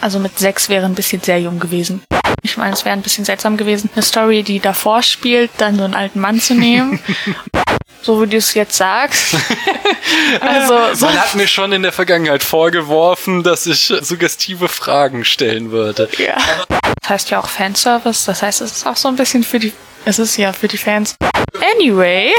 Also mit 6 wäre ein bisschen sehr jung gewesen. Ich meine, es wäre ein bisschen seltsam gewesen, eine Story, die davor spielt, dann so einen alten Mann zu nehmen. So wie du es jetzt sagst. Also, Man hat mir schon in der Vergangenheit vorgeworfen, dass ich suggestive Fragen stellen würde. Ja. Das heißt ja auch Fanservice, das heißt, es ist auch so ein bisschen für die Fans. Anyway.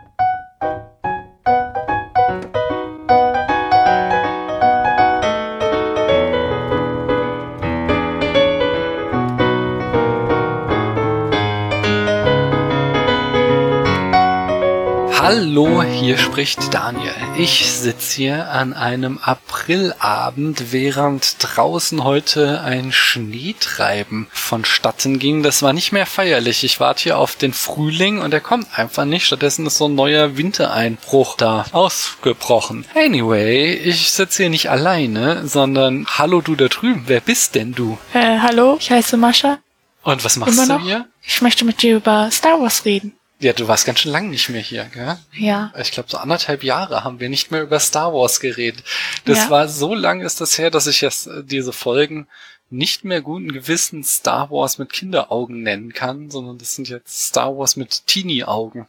Hallo, hier spricht Daniel. Ich sitze hier an einem Aprilabend, während draußen heute ein Schneetreiben vonstatten ging. Das war nicht mehr feierlich. Ich warte hier auf den Frühling und der kommt einfach nicht. Stattdessen ist so ein neuer Wintereinbruch da ausgebrochen. Anyway, ich sitze hier nicht alleine, sondern hallo du da drüben. Wer bist denn du? Hallo, ich heiße Mascha. Und was machst du hier? Ich möchte mit dir über Star Wars reden. Ja, du warst ganz schön lang nicht mehr hier, gell? Ja. Ich glaube, so 1,5 Jahre haben wir nicht mehr über Star Wars geredet. Das war so lang ist das her, dass ich jetzt diese Folgen nicht mehr guten Gewissens Star Wars mit Kinderaugen nennen kann, sondern das sind jetzt Star Wars mit Teenie-Augen.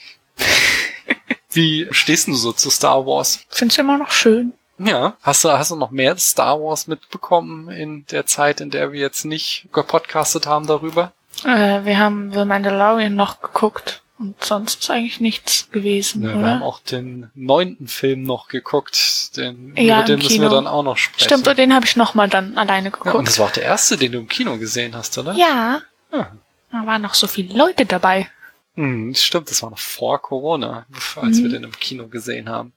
Wie stehst du so zu Star Wars? Find's immer noch schön. Ja. Hast du noch mehr Star Wars mitbekommen in der Zeit, in der wir jetzt nicht gepodcastet haben darüber? Wir haben The Mandalorian noch geguckt und sonst ist eigentlich nichts gewesen, ja, oder? Wir haben auch den 9. Film noch geguckt, über den müssen wir dann auch noch sprechen. Stimmt, und den habe ich nochmal dann alleine geguckt. Ja, und das war auch der erste, den du im Kino gesehen hast, oder? Ja. Da waren noch so viele Leute dabei. Stimmt, das war noch vor Corona, als wir den im Kino gesehen haben.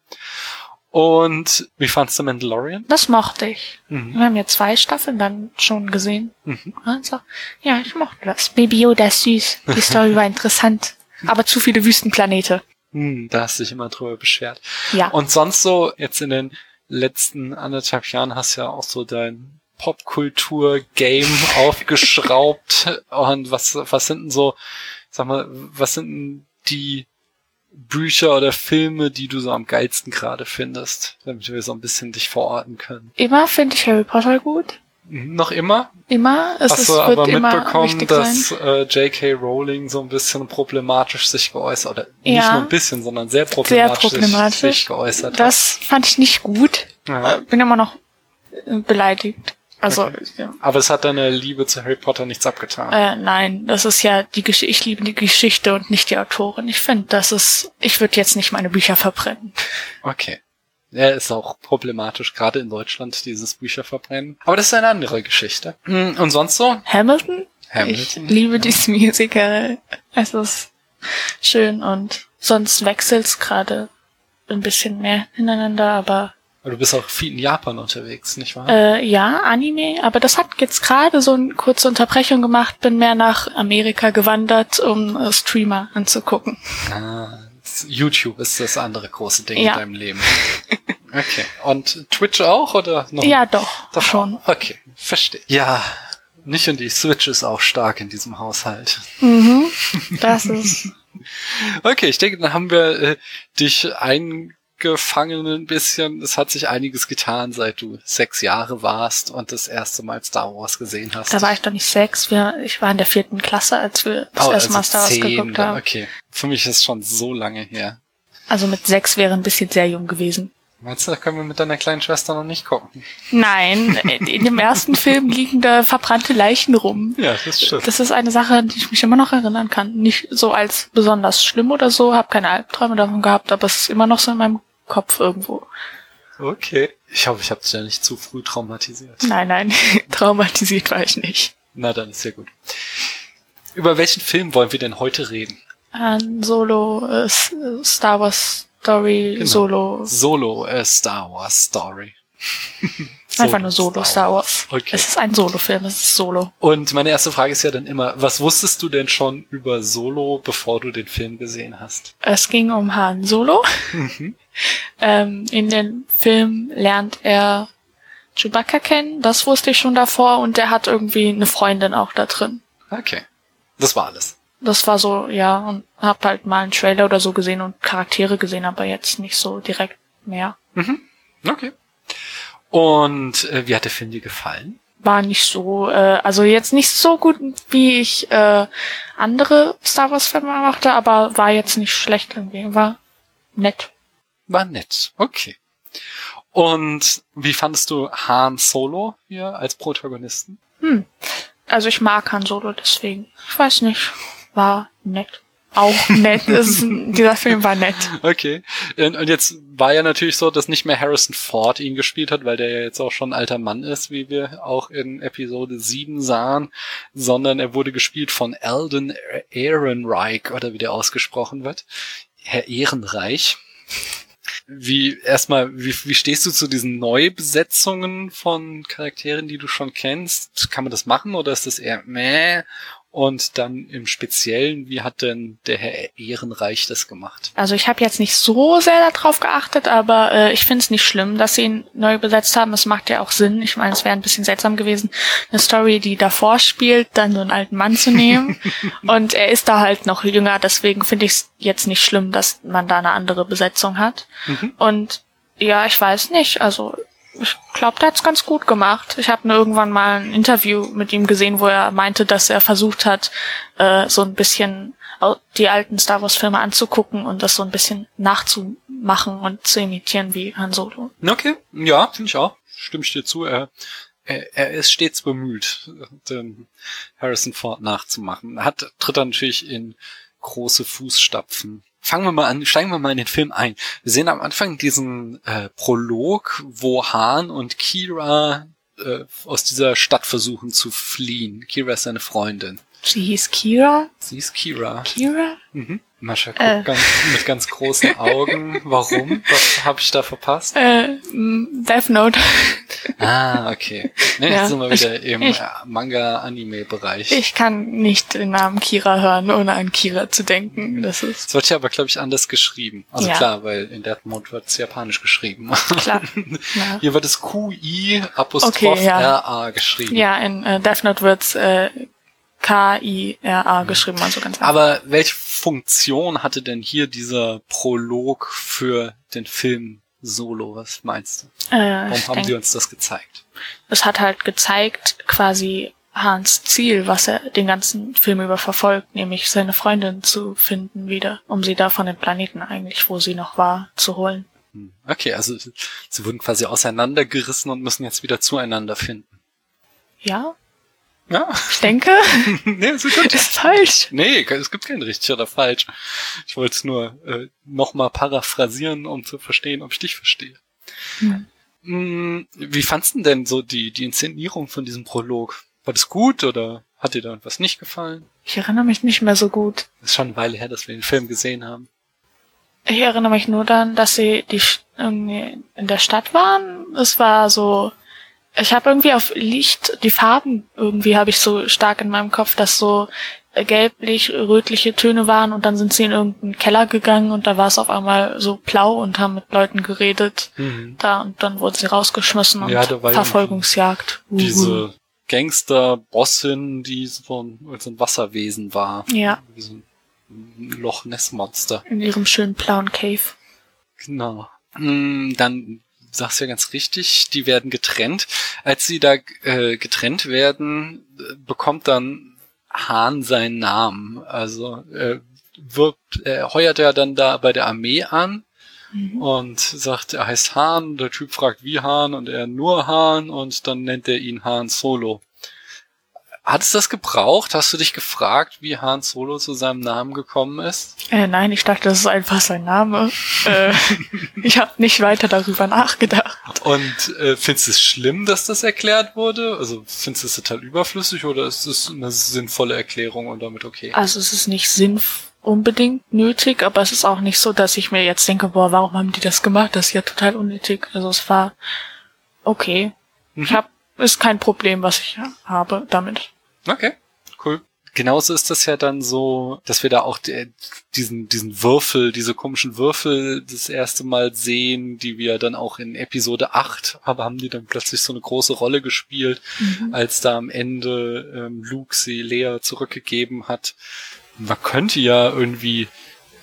Und wie fandst du Mandalorian? Das mochte ich. Wir haben ja 2 Staffeln dann schon gesehen. Also, ja, ich mochte das. Baby Yoda ist süß. Die Story war interessant. Aber zu viele Wüstenplanete. Da hast du dich immer drüber beschwert. Ja. Und sonst so, jetzt in den letzten 1,5 Jahren hast du ja auch so dein Popkultur-Game aufgeschraubt. Und was sind denn so, sag mal, was sind denn die Bücher oder Filme, die du so am geilsten gerade findest, damit wir so ein bisschen dich verorten können? Immer finde ich Harry Potter gut. Noch immer? Immer. Hast du aber mitbekommen, dass J.K. Rowling so ein bisschen problematisch sich geäußert, oder nicht nur ein bisschen, sondern sehr problematisch sich geäußert hat? Das fand ich nicht gut. Ja. Bin immer noch beleidigt. Also, okay. Ja. Aber es hat deine Liebe zu Harry Potter nichts abgetan? Nein, das ist ja ich liebe die Geschichte und nicht die Autorin. Ich finde, ich würde jetzt nicht meine Bücher verbrennen. Okay. Ja, ist auch problematisch, gerade in Deutschland, dieses Bücher verbrennen. Aber das ist eine andere Geschichte. Und sonst so? Hamilton. Ich liebe dieses Musical. Es ist schön und sonst wechselt's gerade ein bisschen mehr ineinander, aber du bist auch viel in Japan unterwegs, nicht wahr? Ja, Anime, aber das hat jetzt gerade so eine kurze Unterbrechung gemacht, bin mehr nach Amerika gewandert, um Streamer anzugucken. YouTube ist das andere große Ding in deinem Leben. Okay. Und Twitch auch, oder noch? Ja, doch schon. Auch. Okay, verstehe. Ja, nicht und die Switch ist auch stark in diesem Haushalt. Das ist... Okay, ich denke, dann haben wir dich eingefangen ein bisschen. Es hat sich einiges getan, seit du 6 Jahre warst und das erste Mal Star Wars gesehen hast. Da war ich doch nicht 6. Ich war in der 4. Klasse, als wir das erste Mal Star Wars geguckt haben. Okay, für mich ist es schon so lange her. Also mit 6 wäre ein bisschen sehr jung gewesen. Meinst du, da können wir mit deiner kleinen Schwester noch nicht gucken? Nein, in dem ersten Film liegen da verbrannte Leichen rum. Ja, das stimmt. Das ist eine Sache, an die ich mich immer noch erinnern kann. Nicht so als besonders schlimm oder so, habe keine Albträume davon gehabt, aber es ist immer noch so in meinem Kopf irgendwo. Okay. Ich hoffe, ich habe dich ja nicht zu früh traumatisiert. Nein, traumatisiert war ich nicht. Na, dann ist ja gut. Über welchen Film wollen wir denn heute reden? Solo, Star Wars Story, genau. Solo, Star Wars Story. Einfach nur Solo Star Wars. Okay. Es ist ein Solo-Film, es ist Solo. Und meine erste Frage ist ja dann immer, was wusstest du denn schon über Solo, bevor du den Film gesehen hast? Es ging um Han Solo. In dem Film lernt er Chewbacca kennen, das wusste ich schon davor, und er hat irgendwie eine Freundin auch da drin. Okay. Das war alles. Das war so, ja, und hab halt mal einen Trailer oder so gesehen und Charaktere gesehen, aber jetzt nicht so direkt mehr. Okay. Und wie hat der Film dir gefallen? war nicht so, also jetzt nicht so gut, wie ich andere Star Wars Filme machte, aber war jetzt nicht schlecht irgendwie, war nett. War nett, okay. Und wie fandest du Han Solo hier als Protagonisten? Also ich mag Han Solo, deswegen, ich weiß nicht, war nett. Auch nett. Dieser Film war nett. Okay. Und jetzt war ja natürlich so, dass nicht mehr Harrison Ford ihn gespielt hat, weil der ja jetzt auch schon ein alter Mann ist, wie wir auch in Episode 7 sahen, sondern er wurde gespielt von Alden Ehrenreich, oder wie der ausgesprochen wird. Herr Ehrenreich. Wie stehst du zu diesen Neubesetzungen von Charakteren, die du schon kennst? Kann man das machen oder ist das eher meh? Und dann im Speziellen, wie hat denn der Herr Ehrenreich das gemacht? Also ich habe jetzt nicht so sehr darauf geachtet, aber ich finde es nicht schlimm, dass sie ihn neu besetzt haben. Es macht ja auch Sinn. Ich meine, es wäre ein bisschen seltsam gewesen, eine Story, die davor spielt, dann so einen alten Mann zu nehmen. Und er ist da halt noch jünger, deswegen finde ich es jetzt nicht schlimm, dass man da eine andere Besetzung hat. Und ja, ich weiß nicht, also ich glaube, der hat's ganz gut gemacht. Ich habe nur irgendwann mal ein Interview mit ihm gesehen, wo er meinte, dass er versucht hat, so ein bisschen die alten Star Wars Filme anzugucken und das so ein bisschen nachzumachen und zu imitieren wie Han Solo. Okay, ja, finde ich auch. Stimme ich dir zu. Er ist stets bemüht, den Harrison Ford nachzumachen. Tritt dann natürlich in große Fußstapfen. Fangen wir mal an, steigen wir mal in den Film ein. Wir sehen am Anfang diesen Prolog, wo Han und Qi'ra aus dieser Stadt versuchen zu fliehen. Qi'ra ist seine Freundin. Sie hieß Qi'ra? Sie ist Qi'ra. Qi'ra? Mascha guckt mit ganz großen Augen. Warum? Was habe ich da verpasst? Death Note. Ah, okay. Ne, Ja, jetzt sind wir wieder im Manga-Anime-Bereich. Ich kann nicht den Namen Kira hören, ohne an Kira zu denken. Das ist Es wird ja aber, glaube ich, anders geschrieben. Also Ja. klar, weil in Death Note wird es japanisch geschrieben. klar. Ja, Hier wird es QI''RA geschrieben. ja in Death Note wird's K-I-R-A geschrieben, also ganz einfach. Aber welche Funktion hatte denn hier dieser Prolog für den Film Solo? Was meinst du? Warum haben die uns das gezeigt? Es hat halt gezeigt, quasi Hans Ziel, was er den ganzen Film über verfolgt, nämlich seine Freundin zu finden wieder, um sie da von dem Planeten eigentlich, wo sie noch war, zu holen. Okay, also sie wurden quasi auseinandergerissen und müssen jetzt wieder zueinander finden. Ja, Ja, ich denke, nee, ist gut. ist falsch. Nee, es gibt kein richtig oder falsch. Ich wollte es nur nochmal paraphrasieren, um zu verstehen, ob ich dich verstehe. Wie fandst du denn so die Inszenierung von diesem Prolog? War das gut oder hat dir da irgendwas nicht gefallen? Ich erinnere mich nicht mehr so gut. Das ist schon eine Weile her, dass wir den Film gesehen haben. Ich erinnere mich nur dann, dass sie irgendwie in der Stadt waren. Es war so, ich habe irgendwie auf Licht, die Farben irgendwie habe ich so stark in meinem Kopf, dass so gelblich-rötliche Töne waren und dann sind sie in irgendeinen Keller gegangen und da war es auf einmal so blau und haben mit Leuten geredet. Da und dann wurden sie rausgeschmissen und Ja, da war ja Verfolgungsjagd. Diese Gangster-Bossin, die so ein Wasserwesen war. Ja, Wie so ein Loch Ness Monster. in ihrem schönen blauen Cave. Genau. Dann sagst du ja ganz richtig, die werden getrennt. Als sie da getrennt werden, bekommt dann Han seinen Namen. Also heuert er dann da bei der Armee an und sagt, er heißt Han. Der Typ fragt, wie Han, und er nur Han, und dann nennt er ihn Han Solo. Hat es das gebraucht? Hast du dich gefragt, wie Han Solo zu seinem Namen gekommen ist? Nein, ich dachte, das ist einfach sein Name. Ich habe nicht weiter darüber nachgedacht. Und findest du es schlimm, dass das erklärt wurde? Also findest du es total überflüssig oder ist es eine sinnvolle Erklärung und damit okay? Also es ist nicht unbedingt nötig, aber es ist auch nicht so, dass ich mir jetzt denke, boah, warum haben die das gemacht? Das ist ja total unnötig. Also es war okay. Ist kein Problem, was ich habe damit. Okay, cool. Genauso ist das ja dann so, dass wir da auch diesen Würfel, diese komischen Würfel das erste Mal sehen, die wir dann auch in Episode 8, aber haben die dann plötzlich so eine große Rolle gespielt, als da am Ende Luke sie Leia zurückgegeben hat. Man könnte ja irgendwie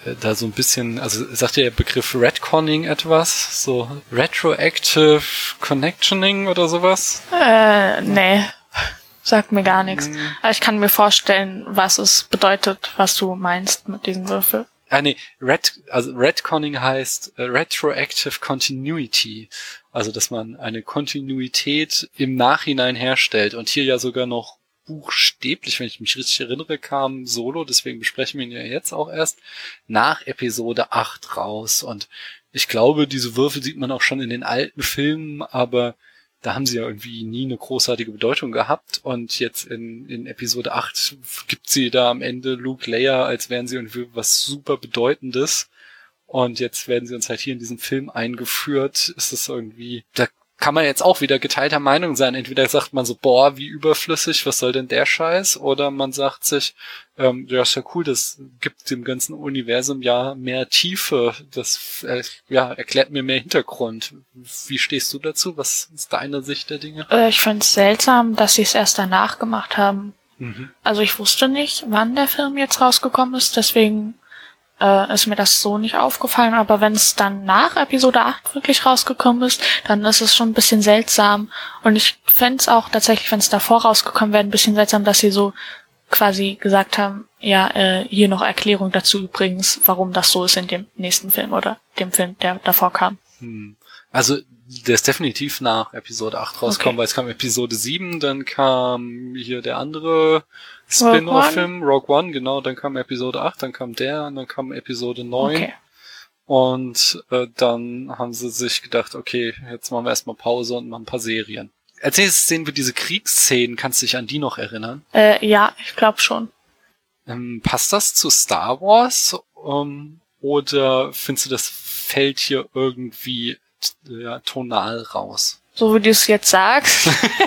da so ein bisschen, also sagt der Begriff Retconning etwas? So Retroactive Connectioning oder sowas? Nee. Sagt mir gar nichts. Aber ich kann mir vorstellen, was es bedeutet, was du meinst mit diesem Würfel. Nee, Retconning heißt Retroactive Continuity. Also, dass man eine Kontinuität im Nachhinein herstellt. Und hier ja sogar noch buchstäblich, wenn ich mich richtig erinnere, kam Solo, deswegen besprechen wir ihn ja jetzt auch erst, nach Episode 8 raus. Und ich glaube, diese Würfel sieht man auch schon in den alten Filmen, aber da haben sie ja irgendwie nie eine großartige Bedeutung gehabt. Und jetzt in Episode 8 gibt sie da am Ende Luke Leia, als wären sie irgendwie was super Bedeutendes. Und jetzt werden sie uns halt hier in diesem Film eingeführt. Ist es irgendwie, da kann man jetzt auch wieder geteilter Meinung sein. Entweder sagt man so, boah, wie überflüssig, was soll denn der Scheiß? Oder man sagt sich, ja, ist ja cool, das gibt dem ganzen Universum ja mehr Tiefe. Das erklärt mir mehr Hintergrund. Wie stehst du dazu? Was ist deine Sicht der Dinge? Ich finde es seltsam, dass sie es erst danach gemacht haben. Also ich wusste nicht, wann der Film jetzt rausgekommen ist, deswegen ist mir das so nicht aufgefallen, aber wenn es dann nach Episode 8 wirklich rausgekommen ist, dann ist es schon ein bisschen seltsam. Und ich fände es auch tatsächlich, wenn es davor rausgekommen wäre, ein bisschen seltsam, dass sie so quasi gesagt haben, ja, hier noch Erklärung dazu übrigens, warum das so ist in dem nächsten Film oder dem Film, der davor kam. Also der ist definitiv nach Episode 8 rausgekommen, weil es kam Episode 7, dann kam hier der andere Spin-off-Film, Rogue One, genau, dann kam Episode 8, dann kam der und dann kam Episode 9. Okay. Und dann haben sie sich gedacht, okay, jetzt machen wir erstmal Pause und machen ein paar Serien. Als nächstes sehen wir diese Kriegsszenen, kannst du dich an die noch erinnern? Ja, ich glaube schon. Passt das zu Star Wars? Oder findest du, das fällt hier irgendwie tonal raus? So wie du es jetzt sagst.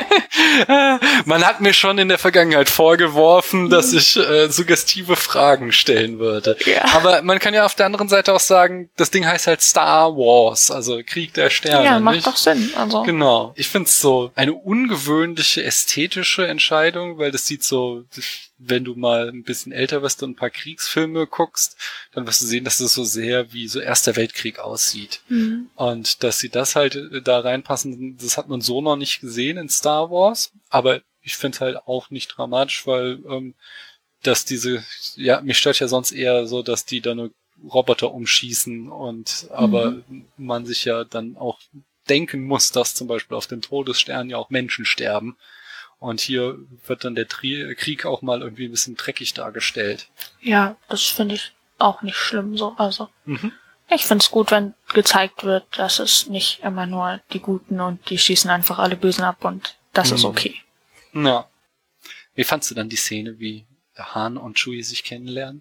Man hat mir schon in der Vergangenheit vorgeworfen, dass ich suggestive Fragen stellen würde. Ja. Aber man kann ja auf der anderen Seite auch sagen, das Ding heißt halt Star Wars, also Krieg der Sterne. Ja, macht nicht? doch Sinn. Also. Genau. Ich find's so eine ungewöhnliche ästhetische Entscheidung, weil das sieht so, wenn du mal ein bisschen älter wirst und ein paar Kriegsfilme guckst, dann wirst du sehen, dass es so sehr wie so Erster Weltkrieg aussieht. Und dass sie das halt da reinpassen, das hat man so noch nicht gesehen in Star Wars, aber ich finde halt auch nicht dramatisch, weil dass mich stört ja sonst eher so, dass die da nur Roboter umschießen und aber man sich ja dann auch denken muss, dass zum Beispiel auf den Todessternen ja auch Menschen sterben. Und hier wird dann der Krieg auch mal irgendwie ein bisschen dreckig dargestellt. Ja, das finde ich auch nicht schlimm so. Also ich finde es gut, wenn gezeigt wird, dass es nicht immer nur die Guten und die schießen einfach alle Bösen ab und das ist okay. Ja. Wie fandst du dann die Szene, wie Han und Chewie sich kennenlernen?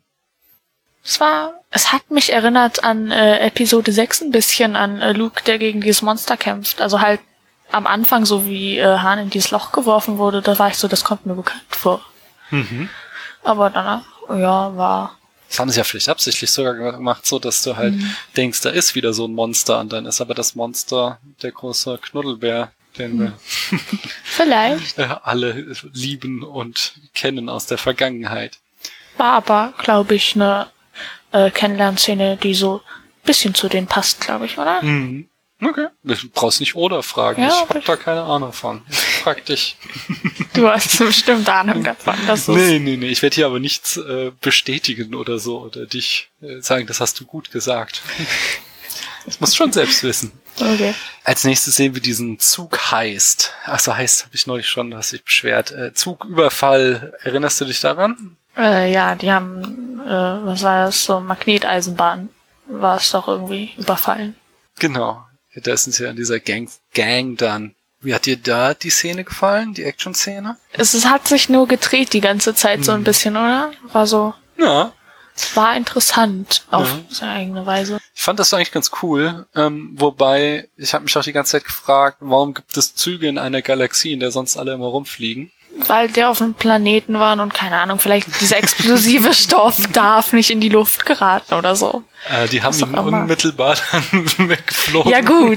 Es hat mich erinnert an Episode 6 ein bisschen, an Luke, der gegen dieses Monster kämpft. Also halt am Anfang, so wie Han in dieses Loch geworfen wurde, da war ich so, das kommt mir bekannt vor. Aber danach, war... Das haben sie ja vielleicht absichtlich sogar gemacht, so dass du halt denkst, da ist wieder so ein Monster und dann ist aber das Monster der große Knuddelbär, den wir vielleicht alle lieben und kennen aus der Vergangenheit. War aber, glaube ich, eine Kennenlernszene, die so ein bisschen zu denen passt, glaube ich, oder? Okay. Du brauchst nicht oder fragen. Ja, ich hab da keine Ahnung von. Ich frag dich. Du hast bestimmt Ahnung davon. Dass Nee. Ich werde hier aber nichts bestätigen oder so oder dich sagen, das hast du gut gesagt. Das musst du schon selbst wissen. Okay. Als nächstes sehen wir diesen Zug-Heist. Achso, Heist habe ich neulich schon, du hast dich beschwert. Zugüberfall. Erinnerst du dich daran? Ja, die haben, was war das, so Magneteisenbahn war es doch irgendwie überfallen. Genau. Da sind sie an dieser Gang dann. Wie hat dir da die Szene gefallen, die Action-Szene? Es hat sich nur gedreht die ganze Zeit so ein bisschen, oder? War so... Ja. War interessant auf seine eigene Weise. Ich fand das eigentlich ganz cool, wobei ich habe mich auch die ganze Zeit gefragt, warum gibt es Züge in einer Galaxie, in der sonst alle immer rumfliegen? weil der auf einem Planeten war und keine Ahnung, vielleicht dieser explosive Stoff darf nicht in die Luft geraten oder so. Die haben ihn unmittelbar dann weggeflogen. Ja gut,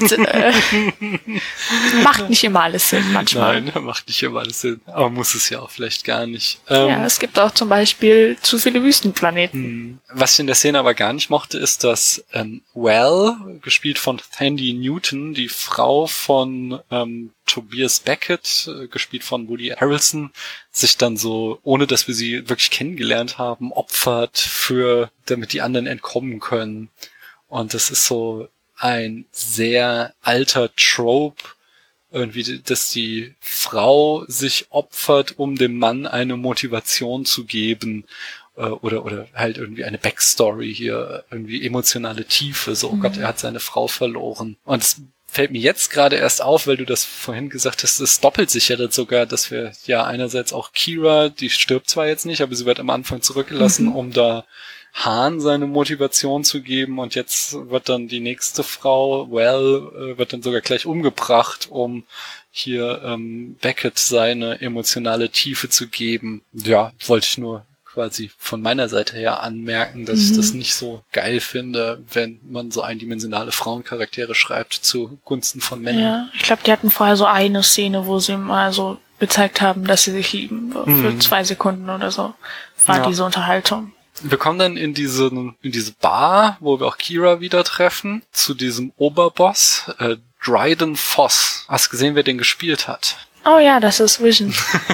macht nicht immer alles Sinn manchmal. Nein, macht nicht immer alles Sinn, aber muss es ja auch vielleicht gar nicht. Ja, es gibt auch zum Beispiel zu viele Wüstenplaneten. Was ich in der Szene aber gar nicht mochte, ist, dass Val, gespielt von Thandie Newton, die Frau von Tobias Beckett, gespielt von Woody Harrelson, sich dann so, ohne dass wir sie wirklich kennengelernt haben, opfert damit die anderen entkommen können. Und das ist so ein sehr alter Trope, irgendwie, dass die Frau sich opfert, um dem Mann eine Motivation zu geben, oder halt irgendwie eine Backstory hier, irgendwie emotionale Tiefe, so, oh Gott, er hat seine Frau verloren. Und es fällt mir jetzt gerade erst auf, weil du das vorhin gesagt hast, es doppelt sich ja das sogar, dass wir ja einerseits auch Kira, die stirbt zwar jetzt nicht, aber sie wird am Anfang zurückgelassen, um da Han seine Motivation zu geben, und jetzt wird dann die nächste Frau, Val, wird dann sogar gleich umgebracht, um hier Beckett seine emotionale Tiefe zu geben. Ja, wollte ich nur quasi von meiner Seite her anmerken, dass ich das nicht so geil finde, wenn man so eindimensionale Frauencharaktere schreibt zugunsten von Männern. Ja, ich glaube, die hatten vorher so eine Szene, wo sie mal so gezeigt haben, dass sie sich lieben, für 2 Sekunden oder so. War diese Unterhaltung. Wir kommen dann in diese Bar, wo wir auch Kira wieder treffen, zu diesem Oberboss, Dryden Voss. Hast du gesehen, wer den gespielt hat? Oh ja, das ist Vision.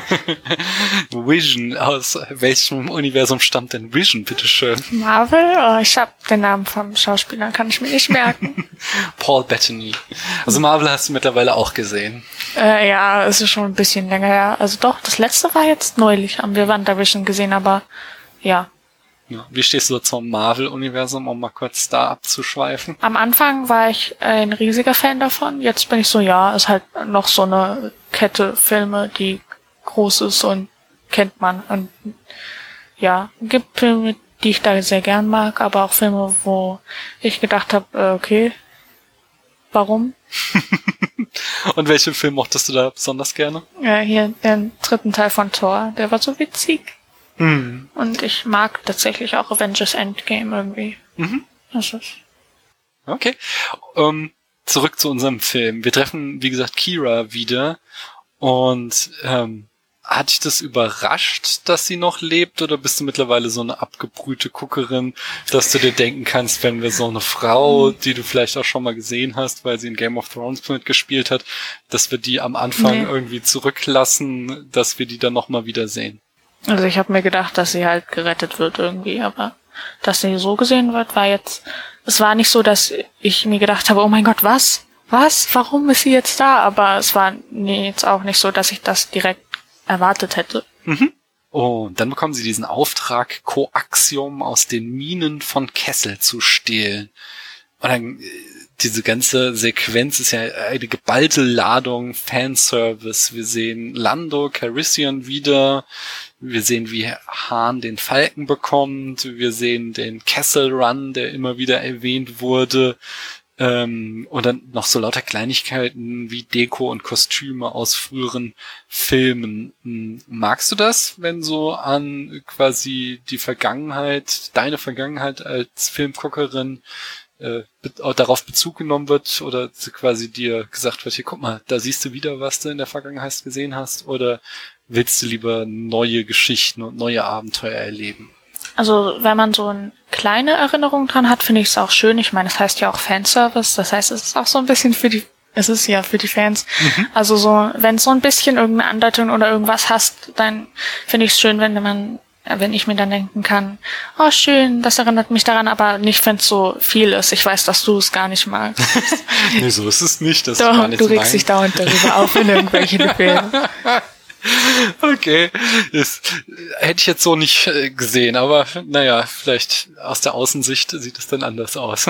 Vision, aus welchem Universum stammt denn Vision, bitteschön? Marvel? Oh, ich hab den Namen vom Schauspieler, kann ich mir nicht merken. Paul Bettany. Also Marvel hast du mittlerweile auch gesehen. Ja, es ist schon ein bisschen länger her. Also doch, das letzte war jetzt neulich, haben wir WandaVision gesehen, aber ja. Ja, wie stehst du zum Marvel-Universum, um mal kurz da abzuschweifen? Am Anfang war ich ein riesiger Fan davon. Jetzt bin ich so, ja, ist halt noch so eine Kette Filme, die groß ist und kennt man. Und ja, gibt Filme, die ich da sehr gern mag, aber auch Filme, wo ich gedacht habe, okay, warum? Und welchen Film mochtest du da besonders gerne? Ja, hier den 3. Teil von Thor, der war so witzig. Und ich mag tatsächlich auch Avengers Endgame irgendwie. Das ist. Okay. Zurück zu unserem Film. Wir treffen, wie gesagt, Kira wieder. Und hat dich das überrascht, dass sie noch lebt? Oder bist du mittlerweile so eine abgebrühte Guckerin, dass du dir denken kannst, wenn wir so eine Frau, die du vielleicht auch schon mal gesehen hast, weil sie in Game of Thrones mitgespielt hat, dass wir die am Anfang irgendwie zurücklassen, dass wir die dann nochmal wiedersehen? Also ich habe mir gedacht, dass sie halt gerettet wird irgendwie, aber dass sie so gesehen wird, es war nicht so, dass ich mir gedacht habe, oh mein Gott, was? Warum ist sie jetzt da? Aber es war jetzt auch nicht so, dass ich das direkt erwartet hätte. Und dann bekommen sie diesen Auftrag, Coaxium aus den Minen von Kessel zu stehlen. Und dann, diese ganze Sequenz ist ja eine geballte Ladung Fanservice. Wir sehen Lando Calrissian wieder. Wir sehen, wie Han den Falken bekommt. Wir sehen den Kessel Run, der immer wieder erwähnt wurde. Und dann noch so lauter Kleinigkeiten wie Deko und Kostüme aus früheren Filmen. Magst du das, wenn so an quasi die Vergangenheit, deine Vergangenheit als Filmguckerin darauf Bezug genommen wird oder quasi dir gesagt wird, hier guck mal, da siehst du wieder, was du in der Vergangenheit gesehen hast, oder willst du lieber neue Geschichten und neue Abenteuer erleben? Also wenn man so eine kleine Erinnerung dran hat, finde ich es auch schön. Ich meine, es heißt ja auch Fanservice, das heißt, es ist auch so ein bisschen für die Fans. Also so, wenn so ein bisschen irgendeine Andeutung oder irgendwas hast, dann finde ich es schön, wenn ich mir dann denken kann, oh schön, das erinnert mich daran, aber nicht, wenn es so viel ist. Ich weiß, dass du es gar nicht magst. Nee, so ist es nicht. Das Doch, du regst dich dauernd darüber auf in irgendwelchen Filmen. Okay, das hätte ich jetzt so nicht gesehen, aber naja, vielleicht aus der Außensicht sieht es dann anders aus.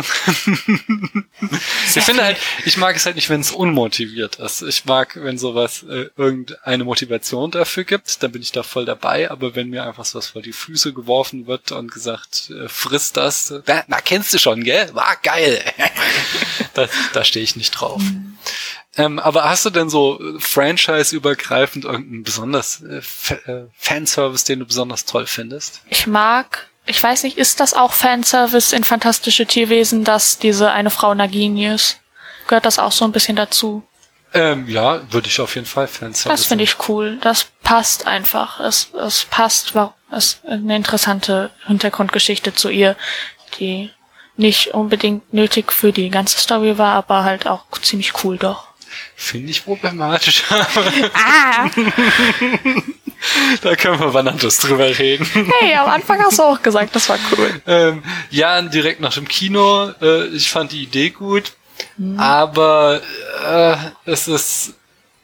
Ich mag es halt nicht, wenn es unmotiviert ist. Ich mag, wenn sowas irgendeine Motivation dafür gibt, dann bin ich da voll dabei, aber wenn mir einfach sowas vor die Füße geworfen wird und gesagt, friss das, na kennst du schon, gell? War geil. Da stehe ich nicht drauf. Aber hast du denn so franchise-übergreifend irgendeinen besonders Fanservice, den du besonders toll findest? Ich weiß nicht, ist das auch Fanservice in Fantastische Tierwesen, dass diese eine Frau Nagini ist? Gehört das auch so ein bisschen dazu? Ja, würde ich auf jeden Fall Fanservice. Das finde ich cool. Das passt einfach. Es passt, es ist eine interessante Hintergrundgeschichte zu ihr, die nicht unbedingt nötig für die ganze Story war, aber halt auch ziemlich cool doch. Finde ich problematisch. Ah! Da können wir wann anders drüber reden. Hey, am Anfang hast du auch gesagt, das war cool. Ja, direkt nach dem Kino. Ich fand die Idee gut. Aber es ist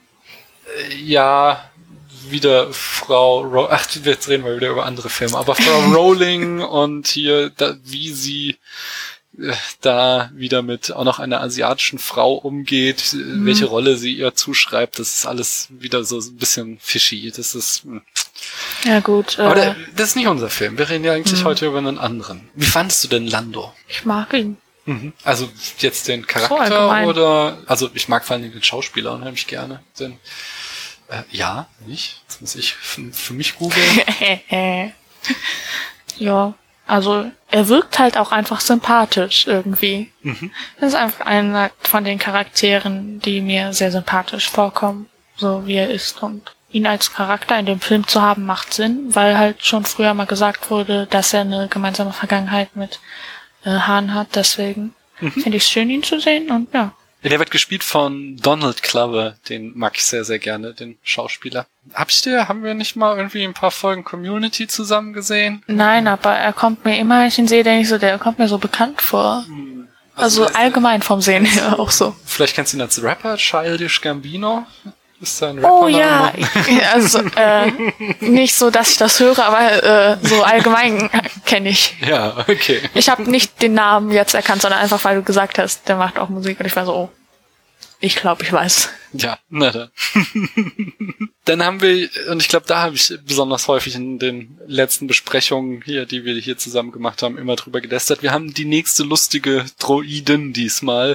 ja wieder jetzt reden wir wieder über andere Filme, aber Frau Rowling und hier, wie sie da wieder mit auch noch einer asiatischen Frau umgeht, welche Rolle sie ihr zuschreibt, das ist alles wieder so ein bisschen fishy. Das ist ja gut. Aber das ist nicht unser Film. Wir reden ja eigentlich heute über einen anderen. Wie fandest du denn Lando? Ich mag ihn. Also jetzt den Charakter oder... Also ich mag vor allem den Schauspieler unheimlich gerne. Ja, nicht? Das muss ich für mich googeln. Ja, also er wirkt halt auch einfach sympathisch irgendwie. Das ist einfach einer von den Charakteren, die mir sehr sympathisch vorkommen, so wie er ist. Und ihn als Charakter in dem Film zu haben, macht Sinn, weil halt schon früher mal gesagt wurde, dass er eine gemeinsame Vergangenheit mit Han hat, deswegen finde ich es schön, ihn zu sehen und ja. Der wird gespielt von Donald Glover, den mag ich sehr, sehr gerne, den Schauspieler. Haben wir nicht mal irgendwie ein paar Folgen Community zusammen gesehen? Nein, aber er kommt mir immer, wenn ich ihn sehe, denke ich so, der kommt mir so bekannt vor. Also allgemein vom Sehen her auch so. Vielleicht kennst du ihn als Rapper, Childish Gambino? Ist sein Rapper? Oh ja, also nicht so, dass ich das höre, aber so allgemein kenne ich. Ja, okay. Ich habe nicht den Namen jetzt erkannt, sondern einfach, weil du gesagt hast, der macht auch Musik und ich war so, oh, ich glaube, ich weiß. Ja, na dann. Dann haben wir, und ich glaube, da habe ich besonders häufig in den letzten Besprechungen hier, die wir hier zusammen gemacht haben, immer drüber gelästert. Wir haben die nächste lustige Droidin diesmal.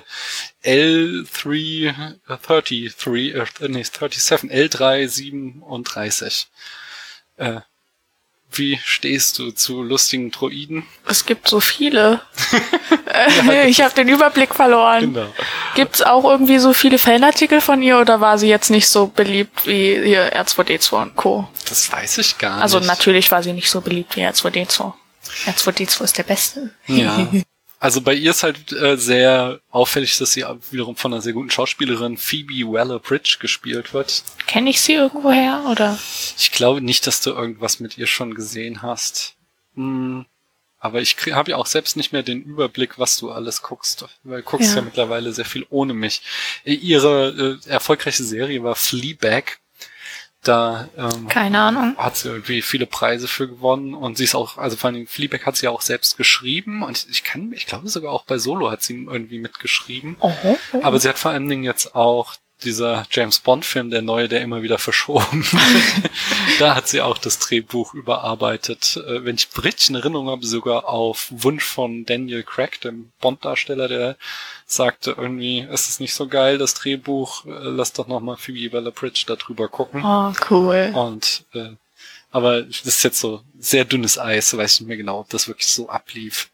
L337. Wie stehst du zu lustigen Droiden? Es gibt so viele. Ich habe den Überblick verloren. Genau. Gibt's auch irgendwie so viele Fanartikel von ihr oder war sie jetzt nicht so beliebt wie hier R2D2 und Co.? Das weiß ich gar nicht. Also natürlich war sie nicht so beliebt wie R2D2. R2D2 ist der Beste. Ja. Also bei ihr ist halt sehr auffällig, dass sie wiederum von einer sehr guten Schauspielerin Phoebe Waller-Bridge gespielt wird. Kenne ich sie irgendwoher, oder? Ich glaube nicht, dass du irgendwas mit ihr schon gesehen hast. Aber ich habe ja auch selbst nicht mehr den Überblick, was du alles guckst. Weil du guckst ja mittlerweile sehr viel ohne mich. Ihre erfolgreiche Serie war Fleabag. Da keine Ahnung. Hat sie irgendwie viele Preise für gewonnen und sie ist auch, also vor allem Fleabag hat sie ja auch selbst geschrieben und ich glaube sogar auch bei Solo hat sie irgendwie mitgeschrieben. Aber sie hat vor allen Dingen jetzt auch dieser James Bond Film, der neue, der immer wieder verschoben wird. Da hat sie auch das Drehbuch überarbeitet. Wenn ich richtig in Erinnerung habe, sogar auf Wunsch von Daniel Craig, dem Bond-Darsteller, der sagte irgendwie, es ist nicht so geil, das Drehbuch, lass doch nochmal Phoebe Waller-Bridge da drüber gucken. Oh, cool. Und, aber das ist jetzt so sehr dünnes Eis, weiß ich nicht mehr genau, ob das wirklich so ablief.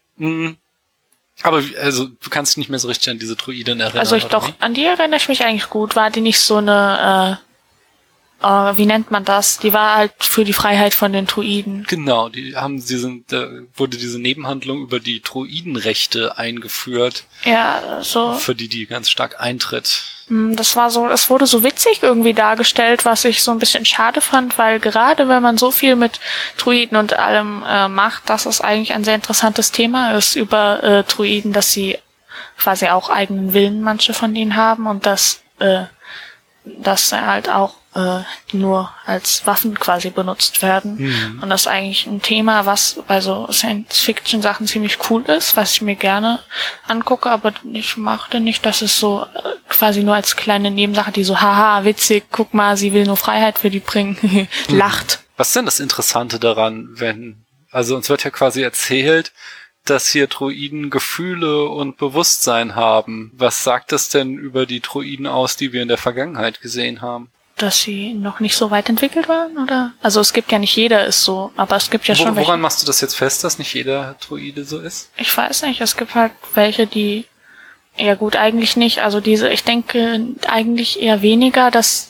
Aber also du kannst dich nicht mehr so richtig an diese Druiden erinnern. Also an die erinnere ich mich eigentlich gut. War die nicht so eine, wie nennt man das? Die war halt für die Freiheit von den Druiden. Genau, wurde diese Nebenhandlung über die Druidenrechte eingeführt. Ja, so. Für die ganz stark eintritt. Das war so, es wurde so witzig irgendwie dargestellt, was ich so ein bisschen schade fand, weil gerade wenn man so viel mit Druiden und allem macht, dass es eigentlich ein sehr interessantes Thema ist über Druiden, dass sie quasi auch eigenen Willen manche von denen haben und dass halt auch nur als Waffen quasi benutzt werden. Und das ist eigentlich ein Thema, was bei so Science-Fiction-Sachen ziemlich cool ist, was ich mir gerne angucke, aber ich mochte nicht, dass es so quasi nur als kleine Nebensache, die so, haha, witzig, guck mal, sie will nur Freiheit für die bringen, lacht. Was ist denn das Interessante daran, also uns wird ja quasi erzählt, dass hier Droiden Gefühle und Bewusstsein haben. Was sagt das denn über die Droiden aus, die wir in der Vergangenheit gesehen haben? Dass sie noch nicht so weit entwickelt waren, oder? Also es gibt ja nicht jeder ist so, aber es gibt ja schon welche. Woran machst du das jetzt fest, dass nicht jeder Droide so ist? Ich weiß nicht, es gibt halt welche, die, ja gut, eigentlich nicht. Also ich denke eigentlich eher weniger,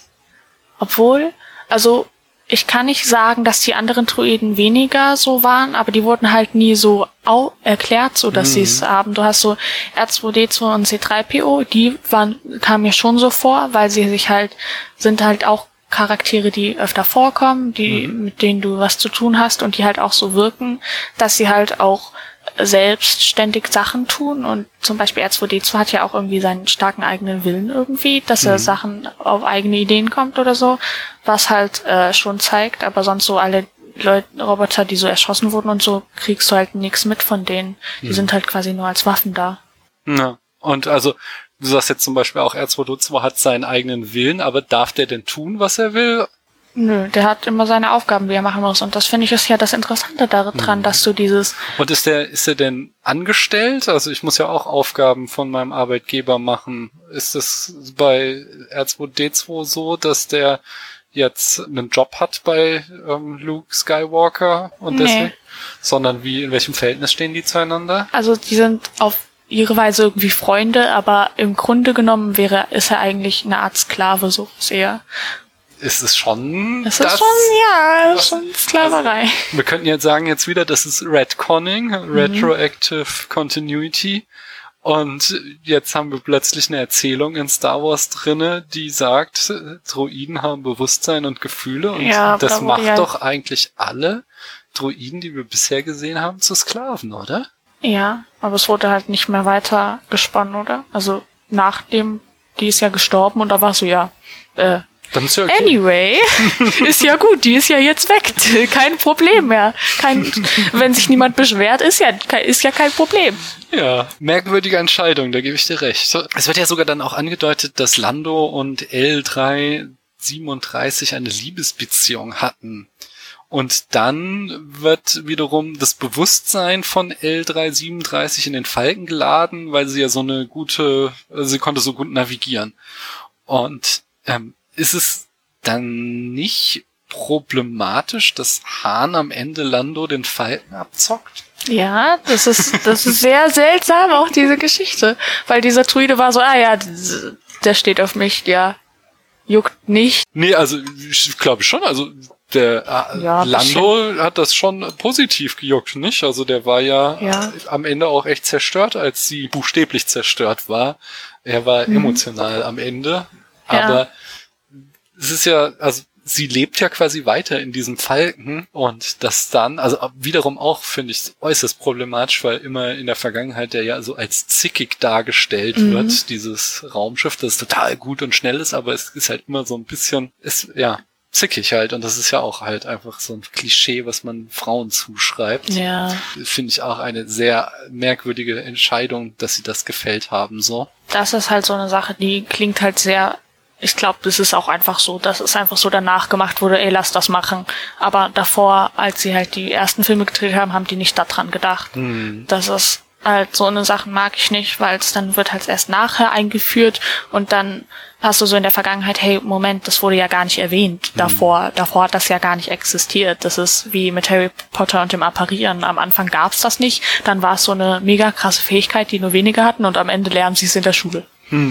also ich kann nicht sagen, dass die anderen Droiden weniger so waren, aber die wurden halt nie so erklärt, so dass sie es haben. Du hast so R2D2 und C3PO, kamen mir schon so vor, weil sind halt auch Charaktere, die öfter vorkommen, mit denen du was zu tun hast und die halt auch so wirken, dass sie halt auch selbstständig Sachen tun, und zum Beispiel R2D2 hat ja auch irgendwie seinen starken eigenen Willen irgendwie, dass er Sachen auf eigene Ideen kommt oder so, was halt schon zeigt, aber sonst so alle Roboter, die so erschossen wurden und so, kriegst du halt nichts mit von denen. Die sind halt quasi nur als Waffen da. Ja, und also du sagst jetzt zum Beispiel auch, R2D2 hat seinen eigenen Willen, aber darf der denn tun, was er will? Nö, der hat immer seine Aufgaben, die er machen muss. Und das finde ich ist ja das Interessante daran, dass du dieses... Und ist er denn angestellt? Also ich muss ja auch Aufgaben von meinem Arbeitgeber machen. Ist es bei R2D2 so, dass der jetzt einen Job hat bei Luke Skywalker und deswegen? Sondern in welchem Verhältnis stehen die zueinander? Also die sind auf ihre Weise irgendwie Freunde, aber im Grunde genommen ist er eigentlich eine Art Sklave, so sehr. Ist es schon schon Sklaverei. Also, wir könnten jetzt sagen wieder, das ist Retconning, Retroactive Continuity. Und jetzt haben wir plötzlich eine Erzählung in Star Wars drinne, die sagt, Droiden haben Bewusstsein und Gefühle. Und das macht doch eigentlich alle Droiden, die wir bisher gesehen haben, zu Sklaven, oder? Ja, aber es wurde halt nicht mehr weiter gesponnen, oder? Also nachdem, die ist ja gestorben und da war so, dann ist ja okay. Anyway, ist ja gut, die ist ja jetzt weg. Kein Problem mehr. Wenn sich niemand beschwert, ist ja kein Problem. Ja, merkwürdige Entscheidung, da gebe ich dir recht. Es wird ja sogar dann auch angedeutet, dass Lando und L337 eine Liebesbeziehung hatten. Und dann wird wiederum das Bewusstsein von L337 in den Falken geladen, weil sie ja sie konnte so gut navigieren. Und ist es dann nicht problematisch, dass Han am Ende Lando den Falken abzockt? Ja, das ist sehr seltsam, auch diese Geschichte. Weil dieser Druide war so, der steht auf mich, juckt nicht. Nee, also ich glaube schon, also der Lando hat das schon positiv gejuckt, nicht? Also der war ja am Ende auch echt zerstört, als sie buchstäblich zerstört war. Er war emotional am Ende, aber es ist also sie lebt ja quasi weiter in diesem Falken und das dann, also wiederum auch finde ich äußerst problematisch, weil immer in der Vergangenheit der ja so als zickig dargestellt wird, dieses Raumschiff, das total gut und schnell ist, aber es ist halt immer so ein bisschen, zickig halt, und das ist ja auch halt einfach so ein Klischee, was man Frauen zuschreibt. Ja. Finde ich auch eine sehr merkwürdige Entscheidung, dass sie das gefällt haben, so. Das ist halt so eine Sache, die klingt halt sehr... Ich glaube, das ist auch einfach so, dass es einfach so danach gemacht wurde, lass das machen. Aber davor, als sie halt die ersten Filme gedreht haben, haben die nicht daran gedacht. Das ist halt so eine Sache, mag ich nicht, weil es dann wird halt erst nachher eingeführt und dann hast du so in der Vergangenheit, hey, Moment, das wurde ja gar nicht erwähnt. Davor hat das ja gar nicht existiert. Das ist wie mit Harry Potter und dem Apparieren. Am Anfang gab's das nicht, dann war es so eine mega krasse Fähigkeit, die nur wenige hatten, und am Ende lernen sie es in der Schule.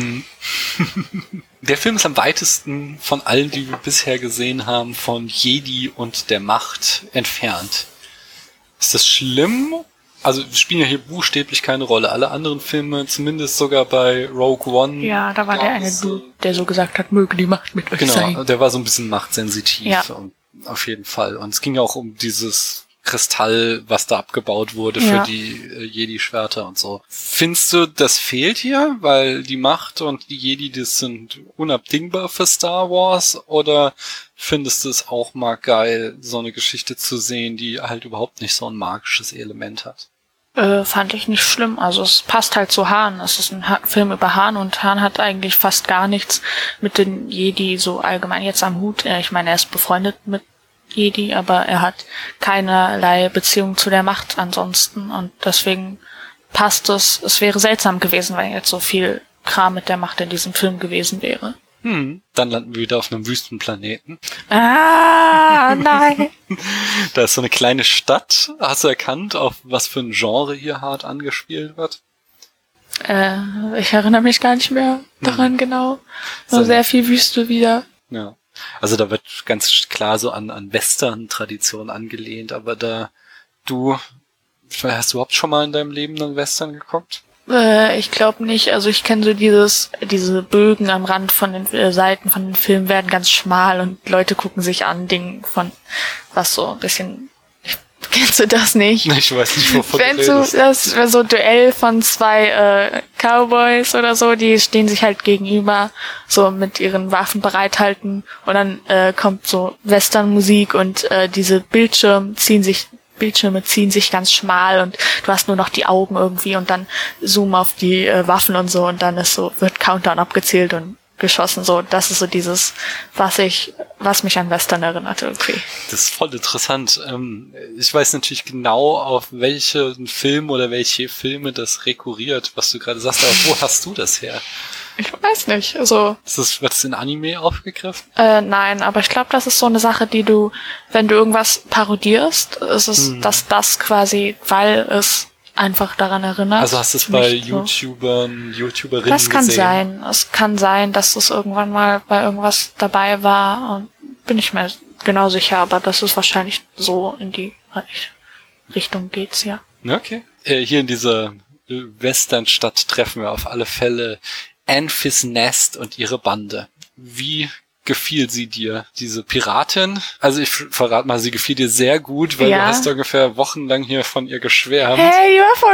Der Film ist am weitesten von allen, die wir bisher gesehen haben, von Jedi und der Macht entfernt. Ist das schlimm? Also spielen ja hier buchstäblich keine Rolle. Alle anderen Filme, zumindest sogar bei Rogue One. Ja, da war der eine Dude, der so gesagt hat, möge die Macht mit euch sein. Genau, der war so ein bisschen machtsensitiv, und auf jeden Fall. Und es ging ja auch um dieses Kristall, was da abgebaut wurde für die Jedi-Schwerter und so. Findest du, das fehlt hier? Weil die Macht und die Jedi, das sind unabdingbar für Star Wars? Oder findest du es auch mal geil, so eine Geschichte zu sehen, die halt überhaupt nicht so ein magisches Element hat? Fand ich nicht schlimm. Also es passt halt zu Han. Es ist ein Film über Han, und Han hat eigentlich fast gar nichts mit den Jedi so allgemein jetzt am Hut. Ich meine, er ist befreundet mit Jedi, aber er hat keinerlei Beziehung zu der Macht ansonsten und deswegen passt es. Es wäre seltsam gewesen, wenn jetzt so viel Kram mit der Macht in diesem Film gewesen wäre. Dann landen wir wieder auf einem Wüstenplaneten. Ah, nein. Da ist so eine kleine Stadt. Hast du erkannt, auf was für ein Genre hier hart angespielt wird? Ich erinnere mich gar nicht mehr daran genau. Nur sehr viel Wüste wieder. Ja. Also da wird ganz klar so an Western-Tradition angelehnt, aber hast du überhaupt schon mal in deinem Leben einen Western geguckt? Ich glaube nicht. Also ich kenne so diese Bögen am Rand von den Seiten von den Filmen werden ganz schmal und Leute gucken sich an, Dinge von was so ein bisschen. Kennst du das nicht? Ich weiß nicht, wovon du redest. Das wäre so Duell von zwei Cowboys oder so, die stehen sich halt gegenüber, so mit ihren Waffen bereithalten und dann kommt so Westernmusik und diese Bildschirme ziehen sich ganz schmal und du hast nur noch die Augen irgendwie und dann zoom auf die Waffen und so und dann wird Countdown abgezählt und geschossen, so. Das ist so dieses, was mich an Western erinnerte, okay. Das ist voll interessant. Ich weiß natürlich genau, auf welchen Film oder welche Filme das rekurriert, was du gerade sagst, aber wo hast du das her? Ich weiß nicht, also. Wird das in Anime aufgegriffen? Nein, aber ich glaube, das ist so eine Sache, die wenn du irgendwas parodierst, ist es, dass das quasi, weil es einfach daran erinnert. Also hast du es bei YouTuberinnen gesehen? Das kann sein. Es kann sein, dass es irgendwann mal bei irgendwas dabei war und bin ich mir genau sicher, aber das ist wahrscheinlich so in die Richtung geht's, ja. Okay. Hier in dieser Westernstadt treffen wir auf alle Fälle Enfys Nest und ihre Bande. Wie gefiel sie dir, diese Piratin? Also ich verrate mal, sie gefiel dir sehr gut, weil du hast ungefähr wochenlang hier von ihr geschwärmt. Hey, die war voll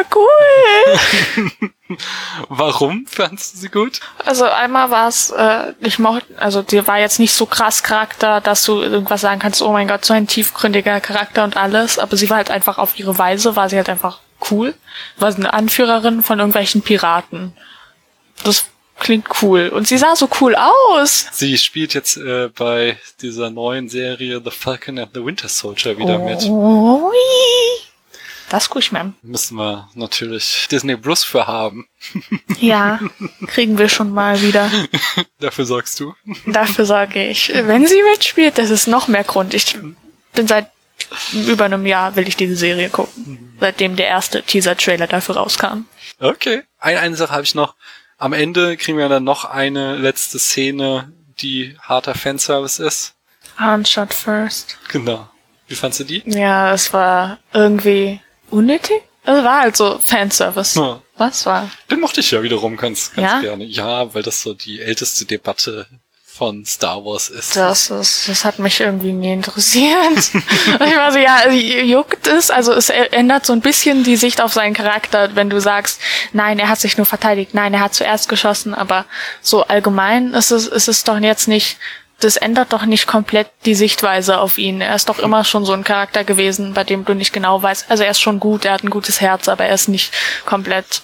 cool! Warum fandst du sie gut? Also einmal war es, die war jetzt nicht so krass Charakter, dass du irgendwas sagen kannst, oh mein Gott, so ein tiefgründiger Charakter und alles, aber sie war halt einfach auf ihre Weise, war sie halt einfach cool. War sie eine Anführerin von irgendwelchen Piraten. Das klingt cool. Und sie sah so cool aus. Sie spielt jetzt bei dieser neuen Serie The Falcon and the Winter Soldier wieder mit. Das guck ich mir an. Müssen wir natürlich Disney Plus für haben. Ja, kriegen wir schon mal wieder. Dafür sorgst du? Dafür sorge ich. Wenn sie mitspielt, das ist noch mehr Grund. Ich bin seit über einem Jahr will ich diese Serie gucken. Seitdem der erste Teaser-Trailer dafür rauskam. Okay. Eine Sache habe ich noch. Am Ende kriegen wir dann noch eine letzte Szene, die harter Fanservice ist. Handshot first. Genau. Wie fandst du die? Ja, es war irgendwie unnötig. Es war halt so Fanservice. Ja. Was war? Den mochte ich ja wiederum ganz Ja? gerne. Ja, weil das so die älteste Debatte von Star Wars ist. Das hat mich irgendwie nie interessiert. Ich war so, ja, juckt es, also es ändert so ein bisschen die Sicht auf seinen Charakter, wenn du sagst, nein, er hat sich nur verteidigt, nein, er hat zuerst geschossen, aber so allgemein ist es doch jetzt nicht, das ändert doch nicht komplett die Sichtweise auf ihn. Er ist doch immer schon so ein Charakter gewesen, bei dem du nicht genau weißt, also er ist schon gut, er hat ein gutes Herz, aber er ist nicht komplett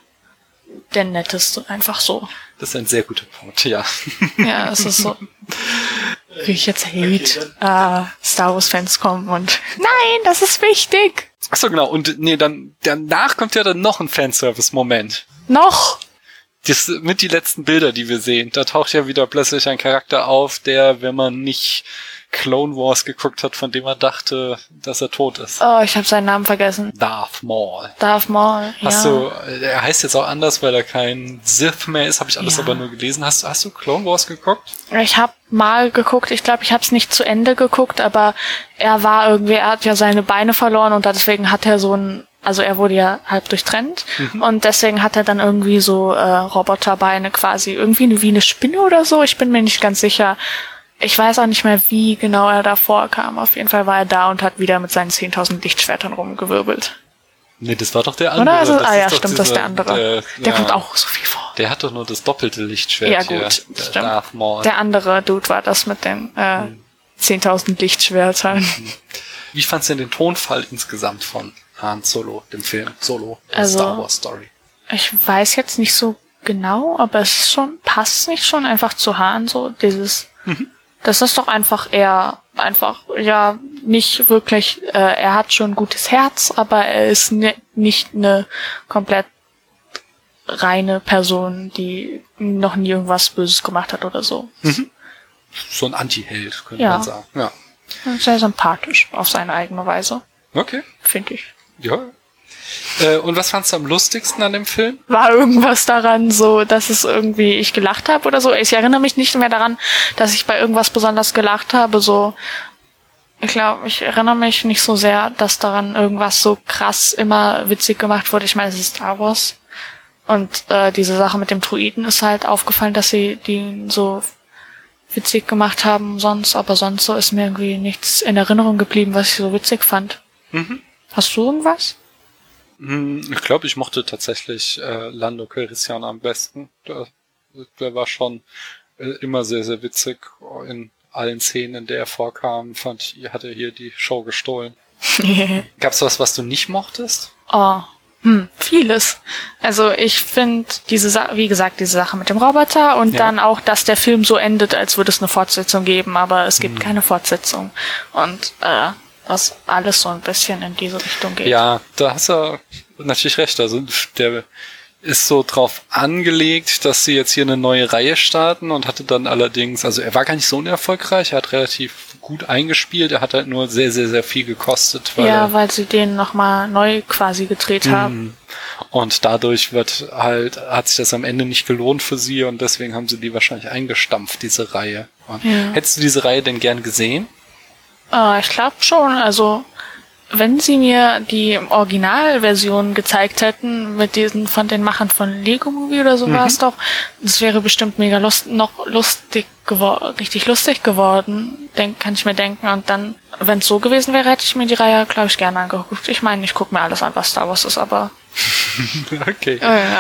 der Netteste, einfach so. Das ist ein sehr guter Punkt, ja. Ja, es ist so. Wie ich jetzt Hate Star Wars Fans kommen und nein, das ist wichtig. Achso, genau. Und danach kommt ja dann noch ein Fanservice-Moment. Noch? Das mit die letzten Bilder, die wir sehen. Da taucht ja wieder plötzlich ein Charakter auf, der, wenn man nicht Clone Wars geguckt hat, von dem man dachte, dass er tot ist. Oh, ich habe seinen Namen vergessen. Darth Maul. Darth Maul, ja. Er heißt jetzt auch anders, weil er kein Sith mehr ist, habe ich alles aber nur gelesen. Hast du Clone Wars geguckt? Ich habe mal geguckt, ich glaube, ich habe es nicht zu Ende geguckt, aber er hat ja seine Beine verloren und deswegen hat er er wurde ja halb durchtrennt und deswegen hat er dann irgendwie so Roboterbeine quasi, irgendwie wie eine Spinne oder so, ich bin mir nicht ganz sicher. Ich weiß auch nicht mehr, wie genau er da vorkam. Auf jeden Fall war er da und hat wieder mit seinen 10.000 Lichtschwertern rumgewirbelt. Nee, das war doch der andere. Oder? Stimmt, das ist der andere. Der kommt auch so viel vor. Der hat doch nur das doppelte Lichtschwert. Ja, gut, hier, stimmt. Darth Maul. Der andere Dude war das mit den 10.000 Lichtschwertern. Wie fandst du denn den Tonfall insgesamt von Han Solo, dem Film Solo, Star Wars Story? Ich weiß jetzt nicht so genau, aber es ist passt nicht schon einfach zu Han, so dieses Das ist doch einfach ja, nicht wirklich, er hat schon ein gutes Herz, aber er ist nicht eine komplett reine Person, die noch nie irgendwas Böses gemacht hat oder so. Mhm. So ein Anti-Held, könnte man sagen. Ja. Sehr sympathisch auf seine eigene Weise. Okay. Finde ich. Ja. Und was fandst du am lustigsten an dem Film? War irgendwas daran so, dass es irgendwie ich gelacht habe oder so? Ich erinnere mich nicht mehr daran, dass ich bei irgendwas besonders gelacht habe. So, ich glaube, ich erinnere mich nicht so sehr, dass daran irgendwas so krass immer witzig gemacht wurde. Ich meine, es ist Star Wars. Und diese Sache mit dem Druiden ist halt aufgefallen, dass sie die so witzig gemacht haben sonst. Aber sonst so ist mir irgendwie nichts in Erinnerung geblieben, was ich so witzig fand. Mhm. Hast du irgendwas? Ich glaube, ich mochte tatsächlich Lando Calrissian am besten. Der war schon immer sehr, sehr witzig. In allen Szenen, in der er vorkam, hat er hier die Show gestohlen. Gab's was du nicht mochtest? Vieles. Also ich finde wie gesagt, diese Sache mit dem Roboter und dann auch, dass der Film so endet, als würde es eine Fortsetzung geben, aber es gibt keine Fortsetzung. Und was alles so ein bisschen in diese Richtung geht. Ja, da hast du natürlich recht. Also der ist so drauf angelegt, dass sie jetzt hier eine neue Reihe starten und hatte dann allerdings, also er war gar nicht so unerfolgreich, er hat relativ gut eingespielt, er hat halt nur sehr, sehr, sehr viel gekostet. Weil sie den nochmal neu quasi gedreht haben. Und dadurch hat sich das am Ende nicht gelohnt für sie und deswegen haben sie die wahrscheinlich eingestampft, diese Reihe. Hättest du diese Reihe denn gern gesehen? Ich glaube schon, also wenn sie mir die Originalversion gezeigt hätten, mit diesen von den Machern von Lego Movie oder so war es doch, das wäre bestimmt mega richtig lustig geworden, kann ich mir denken. Und dann, wenn es so gewesen wäre, hätte ich mir die Reihe, glaube ich, gerne angeguckt. Ich meine, ich gucke mir alles an, was Star Wars ist, aber... Okay.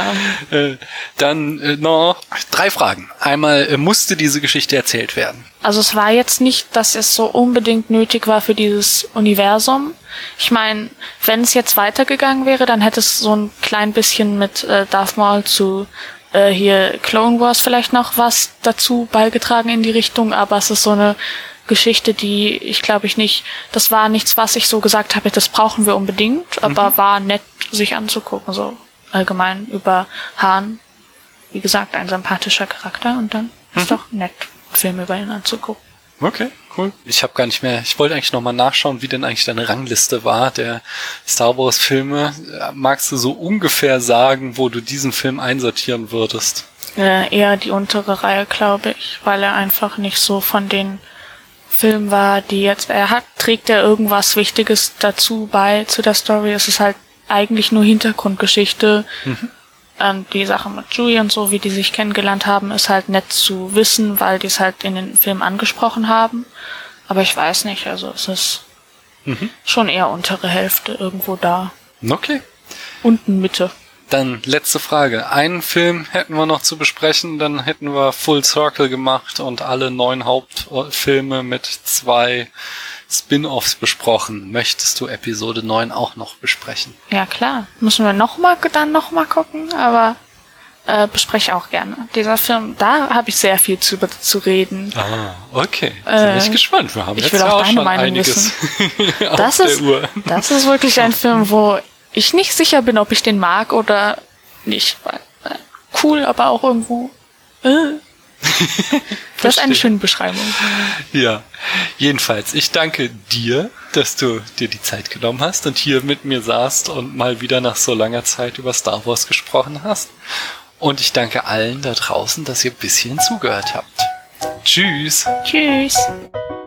Dann noch 3 Fragen. Einmal, musste diese Geschichte erzählt werden? Also es war jetzt nicht, dass es so unbedingt nötig war für dieses Universum. Ich meine, wenn es jetzt weitergegangen wäre, dann hätte es so ein klein bisschen mit Darth Maul zu hier Clone Wars vielleicht noch was dazu beigetragen in die Richtung, aber es ist so eine Geschichte, die ich glaube ich nicht, das war nichts, was ich so gesagt habe, das brauchen wir unbedingt, aber war nett, sich anzugucken, so allgemein über Han. Wie gesagt, ein sympathischer Charakter und dann ist doch nett, Film über ihn anzugucken. Okay, cool. Ich wollte eigentlich nochmal nachschauen, wie denn eigentlich deine Rangliste war, der Star Wars Filme. Magst du so ungefähr sagen, wo du diesen Film einsortieren würdest? Eher die untere Reihe, glaube ich, weil er einfach nicht so von den Film war, die jetzt trägt er irgendwas Wichtiges dazu bei zu der Story. Es ist halt eigentlich nur Hintergrundgeschichte. Die Sache mit Chewie und so, wie die sich kennengelernt haben, ist halt nett zu wissen, weil die es halt in den Film angesprochen haben. Aber ich weiß nicht, also es ist schon eher untere Hälfte irgendwo da. Okay. Unten Mitte. Dann letzte Frage. Einen Film hätten wir noch zu besprechen, dann hätten wir Full Circle gemacht und alle 9 Hauptfilme mit 2 Spin-Offs besprochen. Möchtest du Episode 9 auch noch besprechen? Ja, klar. Müssen wir dann noch mal gucken, aber bespreche auch gerne. Dieser Film, da habe ich sehr viel zu reden. Okay. Bin ich gespannt. Wir haben jetzt ja auch schon einiges auf der Uhr. Das ist wirklich ein Film, wo ich nicht sicher bin, ob ich den mag oder nicht. Cool, aber auch irgendwo. Das ist eine schöne Beschreibung. Ja, jedenfalls, ich danke dir, dass du dir die Zeit genommen hast und hier mit mir saßt und mal wieder nach so langer Zeit über Star Wars gesprochen hast. Und ich danke allen da draußen, dass ihr ein bisschen zugehört habt. Tschüss. Tschüss.